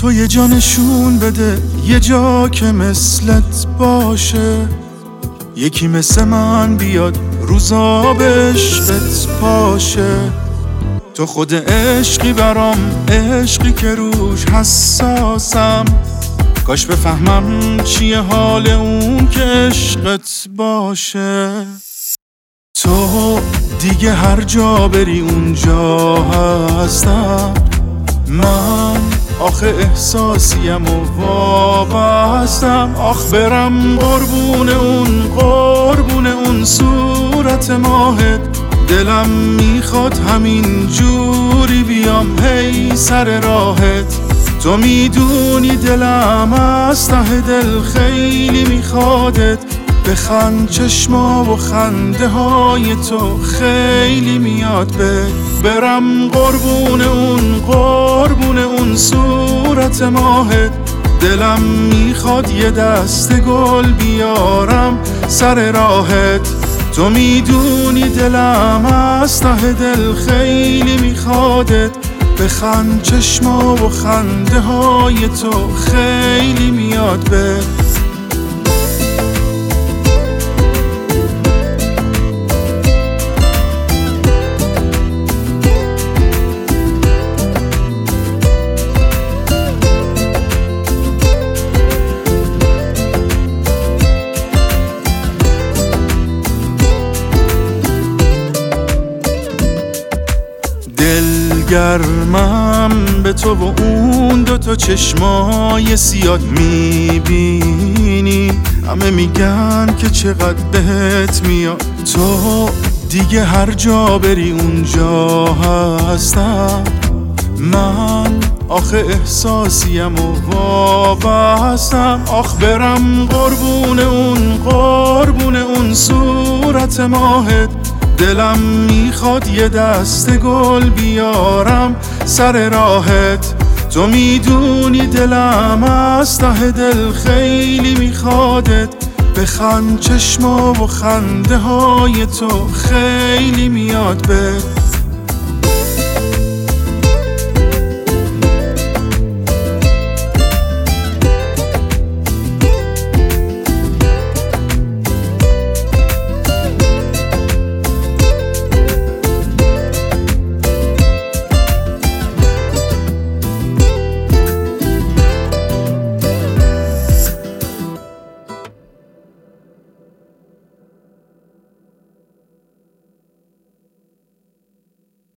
تو یه جا نشون بده، یه جا که مثلت باشه، یکی مثل من بیاد روزا به عشقت پاشه. تو خود عشقی برام، عشقی که روش حساسم، کاش بفهمم چیه حال اون که عشقت باشه. تو دیگه هر جا بری اونجا هستم، من آخه احساسیم و وابستم. آخ برم قربون اون صورت ماهت، دلم میخواد همین جوری بیام هی سر راهت. تو میدونی دلم از ته دل خیلی میخوادت، بخند چشما و خنده های تو خیلی میاد برم قربون اون صورت ماهت. دلم میخواد یه دست گل بیارم سر راهت. تو میدونی دلم از ته دل خیلی میخوادت، بخند چشما و خنده های تو خیلی میاد دلگرمم به تو و اون دوتا چشمای سیاد میبینی، همه میگن که چقدر بهت میاد. تو دیگه هر جا بری اونجا هستم، من آخه احساسیم و وابستم. آخ برم قربون اون صورت ماهت، دلم میخواد یه دست گل بیارم سر راهت. تو میدونی دلم از ته دل خیلی میخوادت، بخند چشما و خنده های تو خیلی میاد